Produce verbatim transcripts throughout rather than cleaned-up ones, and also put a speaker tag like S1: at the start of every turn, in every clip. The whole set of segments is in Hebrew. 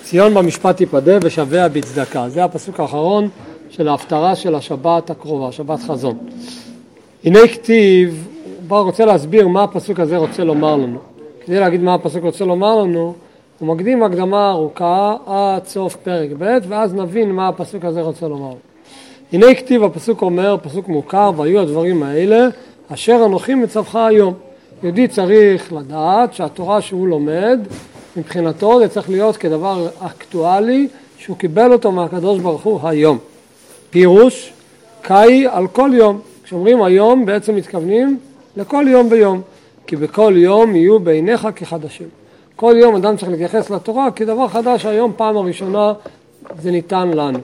S1: ציון במשפט תיפדה ושביה בצדקה. זה הפסוק האחרון של ההפטרה של השבת הקרובה, שבת חזון. הנה כתיב, הוא רוצה להסביר מה הפסוק הזה רוצה לומר לנו. כדי להגיד מה הפסוק רוצה לומר לנו, הוא מקדים הקדמה ארוכה עד סוף פרק ב', ואז נבין מה הפסוק הזה רוצה לומר. הנה כתיב, הפסוק אומר, פסוק מוכר, והיו הדברים האלה, אשר אנוכי מצווך היום. יהודי צריך לדעת שהתורה שהוא לומד, מבחינתו זה צריך להיות כדבר אקטואלי, שהוא קיבל אותו מהקדוש ברוך הוא היום. פירוש, קאי על כל יום. כשאומרים היום בעצם מתכוונים לכל יום ויום, כי בכל יום יהיו בעיניך כחדשים. כל יום אדם צריך להתייחס לתורה כדבר חדש, היום פעם הראשונה זה ניתן לנו.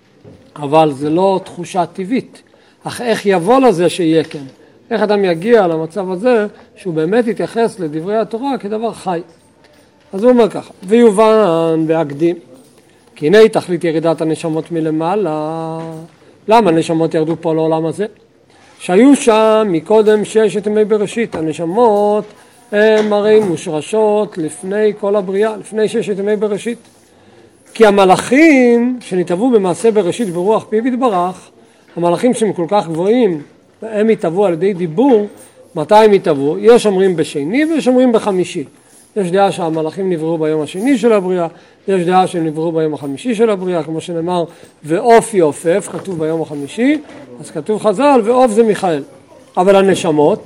S1: אבל זה לא תחושה טבעית. אך איך יבוא לזה שיהיה כן? איך אדם יגיע למצב הזה שהוא באמת יתייחס לדברי התורה כדבר חי? אז הוא אומר ככה, ויובן והקדים, כי הנה תכלית ירידת הנשמות מלמעלה. למה הנשמות ירדו פה לעולם הזה? שהיו שם מקודם ששת ימי בראשית. הנשמות הם הרי מושרשות לפני כל הבריאה, לפני ששת ימי בראשית. כי המלאכים שנתאבו במעשה בראשית ברוח פיו יתברך, המלאכים שהם כל כך גבוהים, הם יתאבו על ידי דיבור. מתי הם יתאבו? יש אומרים בשני ויש אומרים בחמישי. יש דעה שהמלאכים נבראו ביום השני של הבריאה, יש דעה שהם נבראו ביום החמישי של הבריאה, כמו שנאמר, ועוף יעופף, כתוב ביום החמישי, אז כתוב חז"ל, ועוף זה מיכאל. אבל הנשמות,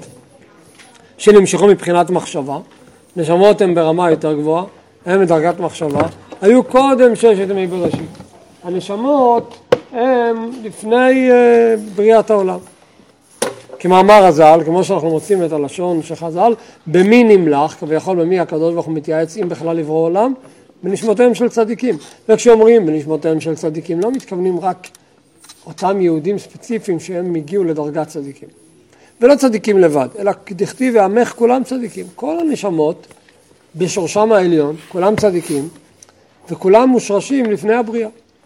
S1: שנמשכו מבחינת מחשבה, נשמות הן ברמה יותר גבוהה, הן בדרגת מחשבה, היו קודם ששת ימי בראשית. הנשמות הן לפני uh, בריאת העולם. כמאמר הז"ל, כמו שאנחנו מוצאים את הלשון של חז"ל, במי נמלך, כביכול במי הקדוש ברוך הוא מתייעץ אם בכלל לברוא עולם, בנשמותיהם של צדיקים. וכשאומרים בנשמותיהם של צדיקים, לא מתכוונים רק אותם יהודים ספציפיים שהם הגיעו לדרגת צדיקים. ולא צדיקים לבד, אלא כדכתיב ועמך כולם צדיקים. כל הנשמות בשורשם העליון, כולם צדיקים, וכולם מושרשים לפני הבריאה.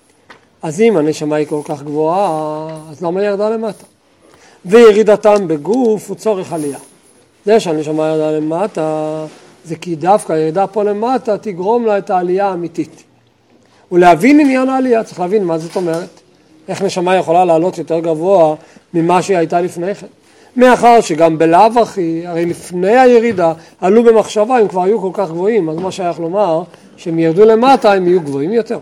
S1: אז אם הנשמה היא כל כך גבוהה, אז למה ירדה למטה? וירידתם בגוף הוא צורך עלייה. זה שהנשמה ירדה למטה, זה כי דווקא הירידה פה למטה תגרום לה את העלייה האמיתית. ולהבין עניין העלייה, צריך להבין מה זאת אומרת. איך נשמה יכולה לעלות יותר גבוה ממה שהיא הייתה לפני כן. מאחר שגם בלאו הכי, הרי לפני הירידה, עלו במחשבה, הם כבר היו כל כך גבוהים, אז מה שייך לומר, שהם ירדו למטה, הם יהיו גבוהים יותר.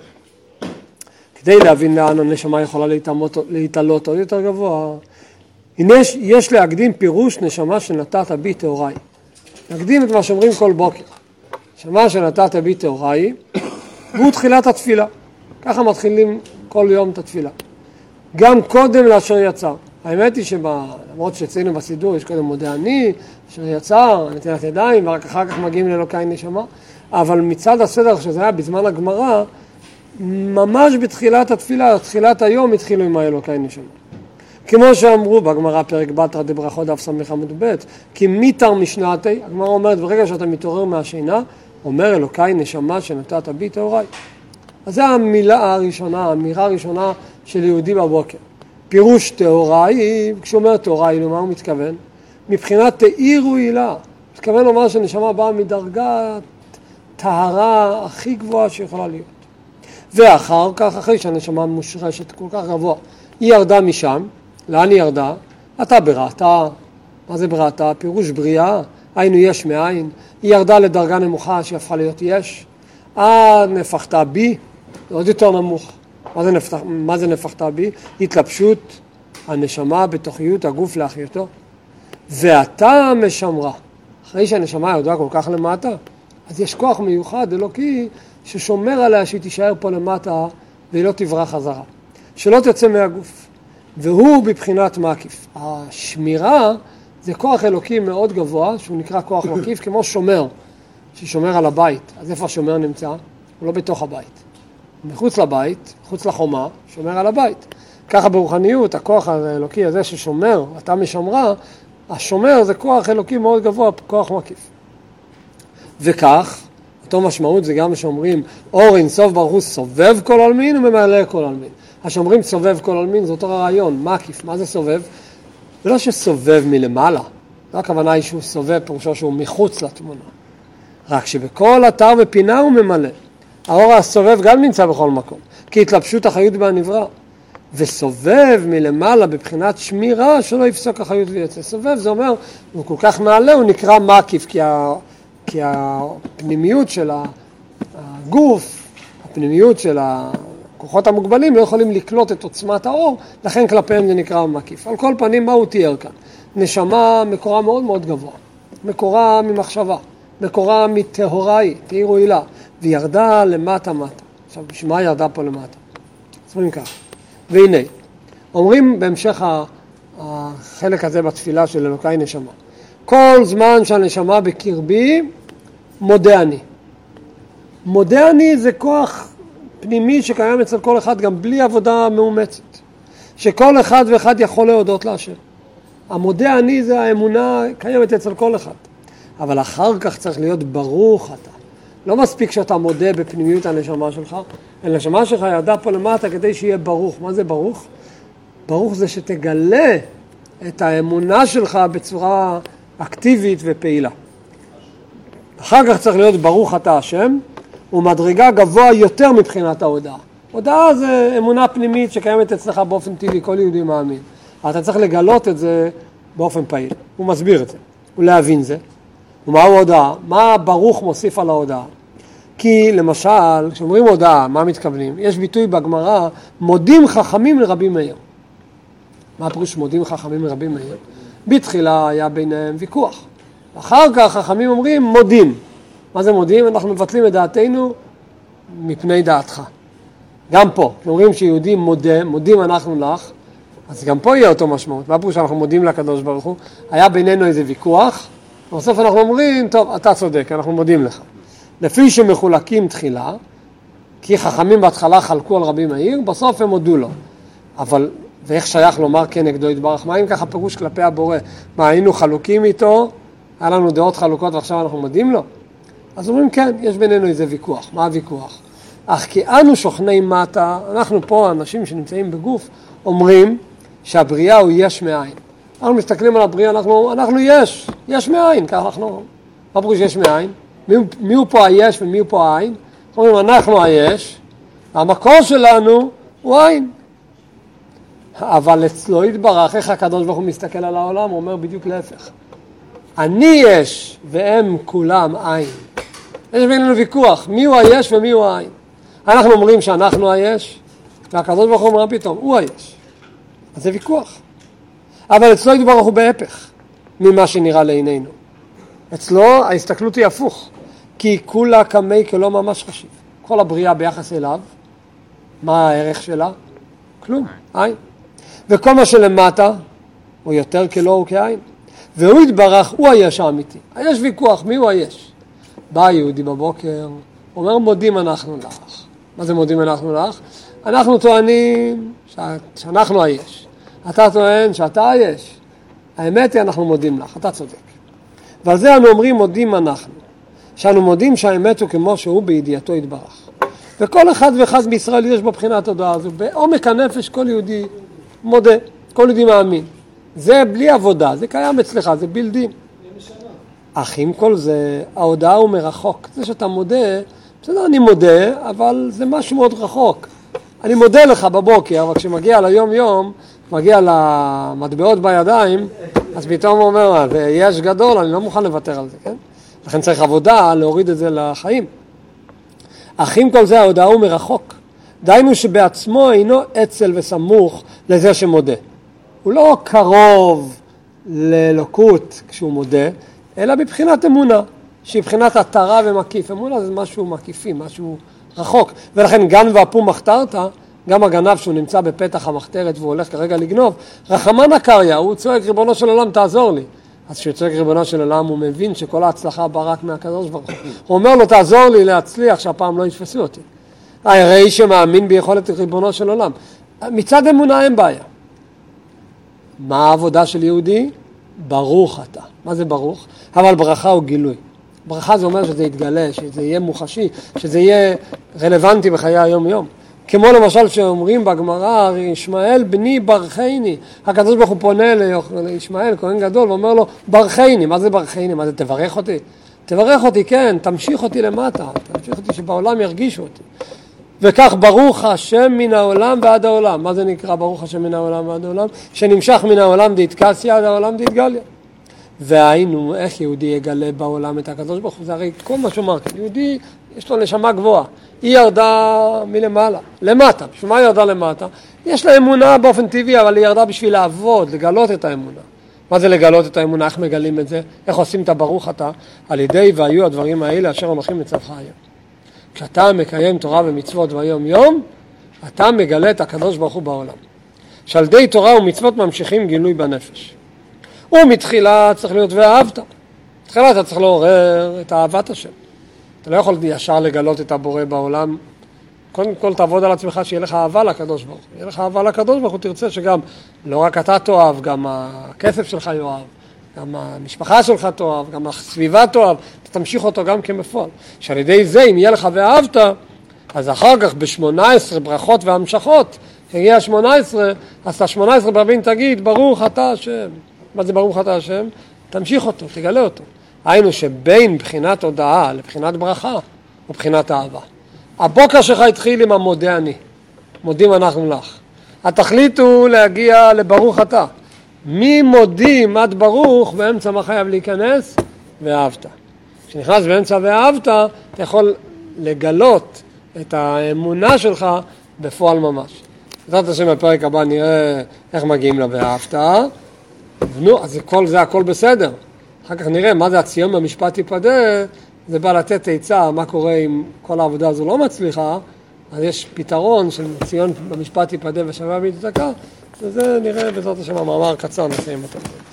S1: כדי להבין לאן הנשמה יכולה להתעלות עוד יותר גבוה, הנה יש להקדים פירוש נשמה שנתת בי תאוריי. נקדים את מה שאומרים כל בוקר. נשמה שנתת בי תאוריי, והוא תחילת התפילה. ככה מתחילים כל יום את התפילה. גם קודם לאשר יצר. האמת היא שלמרות שאצלנו בסידור יש קודם מודה אני, אשר יצר, נטילת ידיים, ורק אחר כך מגיעים לאלוקי נשמה. אבל מצד הסדר שזה היה בזמן הגמרא, ממש בתחילת התפילה, תחילת היום התחילו עם האלוקי נשמה. כמו שאמרו בגמרא פרק בתרא דברכות דף סמך עמוד ב', כי מיתר משנתי, הגמרא אומרת ברגע שאתה מתעורר מהשינה, אומר אלוקי נשמה שנתת בי תאוריי. אז זו המילה הראשונה, האמירה הראשונה של יהודי בבוקר. פירוש תאוריי, כשהוא אומר תאוריי, למה הוא מתכוון? מבחינת תאירו הילה. מתכוון לומר שנשמה באה מדרגת טהרה הכי גבוהה שיכולה להיות. ואחר כך, אחרי שהנשמה מושרשת כל כך גבוה, היא ירדה משם. לאן היא ירדה? אתה בראתה. מה זה בראתה? פירוש בריאה. היינו יש מאין. היא ירדה לדרגה נמוכה שהפכה להיות יש. עד נפחתה בי, עוד יותר נמוך. מה זה, נפח, מה זה נפחתה בי? התלבשות הנשמה בתוכיות הגוף לאחיותו. ואתה משמרה. אחרי שהנשמה ירדה כל כך למטה, אז יש כוח מיוחד אלוקי ששומר עליה שהיא תישאר פה למטה והיא לא תברח חזרה. שלא תצא מהגוף. והוא בבחינת מקיף. השמירה זה כוח אלוקי מאוד גבוה, שהוא נקרא כוח מקיף, כמו שומר, ששומר על הבית. אז איפה השומר נמצא? הוא לא בתוך הבית. מחוץ לבית, מחוץ לחומה, שומר על הבית. ככה ברוחניות, הכוח האלוקי הזה ששומר, אתה משמרה, השומר זה כוח אלוקי מאוד גבוה, כוח מקיף. וכך, אותו משמעות זה גם שאומרים, אור אין סוף ברוך הוא סובב כל עלמין וממלא כל עלמין. השאומרים סובב כל עלמין, זה אותו רעיון, מקיף. מה זה סובב? זה לא שסובב מלמעלה, לא הכוונה היא שהוא סובב, פירושו שהוא מחוץ לתמונה. רק שבכל אתר ופינה הוא ממלא. האור הסובב גם נמצא בכל מקום, כי התלבשות החיות בהנברא. וסובב מלמעלה בבחינת שמירה שלא יפסוק החיות ויוצא. סובב זה אומר, הוא כל כך מעלה, הוא נקרא מקיף, כי, ה, כי הפנימיות של הגוף, הפנימיות של הכוחות המוגבלים לא יכולים לקלוט את עוצמת האור, לכן כלפיהם זה נקרא מקיף. על כל פנים, מה הוא תיאר כאן? נשמה מקורה מאוד מאוד גבוה, מקורה ממחשבה, מקורה מטהוראי, תאירו הילה, וירדה למטה מטה. עכשיו, בשביל מה ירדה פה למטה? אומרים כך. והנה, אומרים בהמשך החלק הזה בתפילה של אלוקי נשמה, כל זמן שהנשמה בקרבי, מודה אני. מודה אני זה כוח פנימי שקיים אצל כל אחד, גם בלי עבודה מאומצת. שכל אחד ואחד יכול להודות להשם. המודה אני זה האמונה קיימת אצל כל אחד. אבל אחר כך צריך להיות ברוך אתה. לא מספיק שאתה מודה בפנימיות הנשמה שלך, הנשמה שלך ירדה פה למטה כדי שיהיה ברוך. מה זה ברוך? ברוך זה שתגלה את האמונה שלך בצורה אקטיבית ופעילה. אחר כך צריך להיות ברוך אתה השם, ומדרגה גבוה יותר מבחינת ההודעה. הודעה זה אמונה פנימית שקיימת אצלך באופן טבעי, כל יהודי מאמין. אתה צריך לגלות את זה באופן פעיל. הוא מסביר את זה, ולהבין זה. ומהו הודעה? מה ברוך מוסיף על ההודעה? כי למשל, כשאומרים הודעה, מה מתכוונים? יש ביטוי בגמרא, מודים חכמים לרבי מאיר. מה הפירוש מודים חכמים לרבי מאיר? בתחילה היה ביניהם ויכוח. אחר כך חכמים אומרים מודים. מה זה מודים? אנחנו מבטלים את דעתנו מפני דעתך. גם פה, אומרים שיהודים מודה, מודים אנחנו לך, אז גם פה יהיה אותו משמעות. מה הפירוש שאנחנו מודים לקדוש ברוך הוא? היה בינינו איזה ויכוח, ובסוף אנחנו אומרים, טוב, אתה צודק, אנחנו מודים לך. לפי שמחולקים תחילה, כי חכמים בהתחלה חלקו על רבי מאיר, בסוף הם הודו לו. אבל, ואיך שייך לומר כן נגדו יתברך? מה אם ככה פירוש כלפי הבורא? מה, היינו חלוקים איתו, היה לנו דעות חלוקות ועכשיו אנחנו מודים לו? אז אומרים כן, יש בינינו איזה ויכוח. מה הוויכוח? אך כי אנו שוכני מטה, אנחנו פה, אנשים שנמצאים בגוף, אומרים שהבריאה הוא יש מאין. אנחנו מסתכלים על הבריאה, אנחנו, אנחנו יש, יש מאין, ככה אנחנו, מה פירוש יש מאין? מי, מי הוא פה היש ומי הוא פה העין? אומרים, אנחנו היש, המקור שלנו הוא עין. אבל אצלו יתברך, איך הקדוש ברוך הוא מסתכל על העולם, הוא אומר בדיוק להפך. אני יש והם כולם עין. יש בינינו ויכוח, מי הוא היש ומי הוא העין. אנחנו אומרים שאנחנו היש, והקדוש ברוך הוא אומר פתאום, הוא היש. אז זה ויכוח. אבל אצלו יתברך הוא בהפך ממה שנראה לעינינו. אצלו ההסתכלות היא הפוך, כי כולה כמי כלא ממש חשיב. כל הבריאה ביחס אליו, מה הערך שלה? כלום, עין. וכל מה שלמטה הוא יותר כלא הוא כעין. והוא יתברך, הוא היש האמיתי. היש ויכוח, מי הוא היש? בא יהודי בבוקר, אומר מודים אנחנו לך. מה זה מודים אנחנו לך? אנחנו טוענים שאנחנו היש. אתה טוען שאתה היש. האמת היא אנחנו מודים לך, אתה צודק. ועל זה אנו אומרים מודים אנחנו. שאנו מודים שהאמת הוא כמו שהוא בידיעתו יתברך. וכל אחד ואחד בישראל יש בבחינת הודעה הזו. בעומק הנפש כל יהודי מודה, כל יהודי מאמין. זה בלי עבודה, זה קיים אצלך, זה בילדים. אך עם כל זה, ההודעה הוא מרחוק. זה שאתה מודה, בסדר, אני מודה, אבל זה משהו מאוד רחוק. אני מודה לך בבוקר, אבל כשמגיע ליום יום, מגיע למטבעות בידיים, אז פתאום הוא אומר, ויש גדול, אני לא מוכן לוותר על זה, כן? לכן צריך עבודה להוריד את זה לחיים. אך עם כל זה, ההודעה הוא מרחוק. דיינו שבעצמו אינו אצל וסמוך לזה שמודה. הוא לא קרוב לאלוקות כשהוא מודה, אלא בבחינת אמונה, שהיא בחינת התרה ומקיף. אמונה זה משהו מקיפי, משהו רחוק. ולכן גן ואפום מחתרת, גם הגנב שהוא נמצא בפתח המחתרת והוא הולך כרגע לגנוב, רחמנה קריא, הוא צועק ריבונו של עולם תעזור לי. אז כשהוא צועק ריבונו של עולם הוא מבין שכל ההצלחה באה רק מהקדוש ברוך הוא. הוא אומר לו תעזור לי להצליח שהפעם לא יתפסו אותי. הרי שמאמין ביכולת ריבונו של עולם. מצד אמונה אין בעיה. מה העבודה של יהודי? ברוך אתה. מה זה ברוך? אבל ברכה הוא גילוי. ברכה זה אומר שזה יתגלה, שזה יהיה מוחשי, שזה יהיה רלוונטי בחיי היום יום. כמו למשל שאומרים בגמרא, ישמעאל בני ברכני. הקדוש ברוך הוא פונה לישמעאל, כהן גדול, ואומר לו ברכני. מה זה ברכני? מה זה תברך אותי? תברך אותי, כן, תמשיך אותי למטה, תמשיך אותי שבעולם ירגישו אותי. וכך ברוך השם מן העולם ועד העולם. מה זה נקרא ברוך השם מן העולם ועד העולם? שנמשך מן העולם דהתקסיה עד העולם דהתגליה. והיינו, איך יהודי יגלה בעולם את הקדוש ברוך הוא? זה הרי כל מה שאומר, יהודי יש לו נשמה גבוהה. היא ירדה מלמעלה, למטה. בשביל מה היא ירדה למטה? יש לה אמונה באופן טבעי, אבל היא ירדה בשביל לעבוד, לגלות את האמונה. מה זה לגלות את האמונה? איך מגלים את זה? איך עושים את הברוך אתה? על ידי והיו הדברים האלה אשר אנוכי מצווך היום. כשאתה מקיים תורה ומצוות ביום יום, אתה מגלה את הקדוש ברוך הוא בעולם. שעל ידי תורה ומצוות ממשיכים גילוי בנפש. ומתחילה צריך להיות ואהבת. מתחילה אתה צריך לעורר את אהבת השם. אתה לא יכול ישר לגלות את הבורא בעולם. קודם כל תעבוד על עצמך שיהיה לך אהבה לקדוש ברוך הוא. יהיה לך אהבה לקדוש ברוך הוא, תרצה שגם לא רק אתה תאהב, גם הכסף שלך יאהב, גם המשפחה שלך תאהב, גם הסביבה תאהב, אתה תמשיך אותו גם כמפועל. שעל ידי זה, אם יהיה לך ואהבת, אז אחר כך ב-שמונה עשרה ברכות והמשכות, הגיע ה-שמונה עשרה, אז ה-שמונה עשרה ברבים תגיד, ברוך אתה השם. מה זה ברוך אתה השם? תמשיך אותו, תגלה אותו. היינו שבין בחינת הודעה לבחינת ברכה, ובחינת אהבה. הבוקר שלך התחיל עם המודה אני. מודים אנחנו לך. התכלית הוא להגיע לברוך אתה. מי מודים עד ברוך, באמצע מה חייב להיכנס? ואהבת. כשנכנס באמצע ואהבת, אתה יכול לגלות את האמונה שלך בפועל ממש. בעזרת השם בפרק הבא נראה איך מגיעים לה ואהבת. נו, אז כל זה הכל בסדר. אחר כך נראה מה זה הציון במשפט ייפדה. זה בא לתת עצה, מה קורה אם כל העבודה הזו לא מצליחה, אז יש פתרון של ציון במשפט ייפדה ושווה בהצדקה, וזה נראה בעזרת השם המאמר קצר, נסיים אותו.